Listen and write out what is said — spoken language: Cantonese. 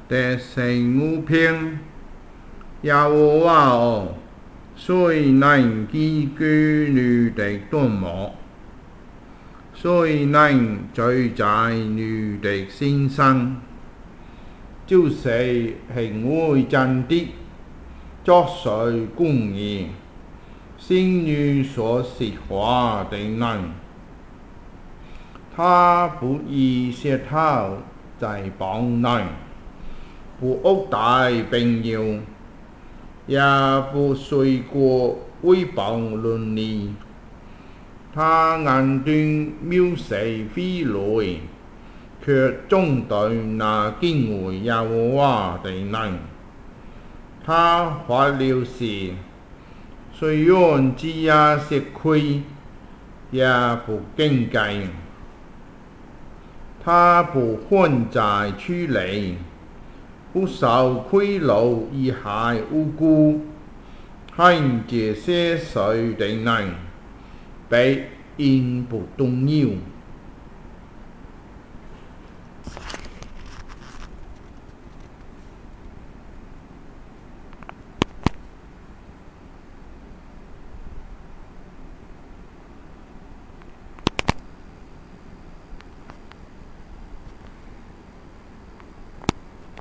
第15篇，耶和华哦，谁能寄居你的帐幕？谁能居在你的心上？就是行为正直，作水公义，心里所实话的人。他不以舌头在帮人，不恶待朋友，也不随过诽谤论理。他眼中藐视非礼，却重对那敬畏耶和华的人。他发了誓，虽然只也吃亏，也不惊惊。他不还债处理，不受贿赂以害无辜。行这些事的人，必因不动摇。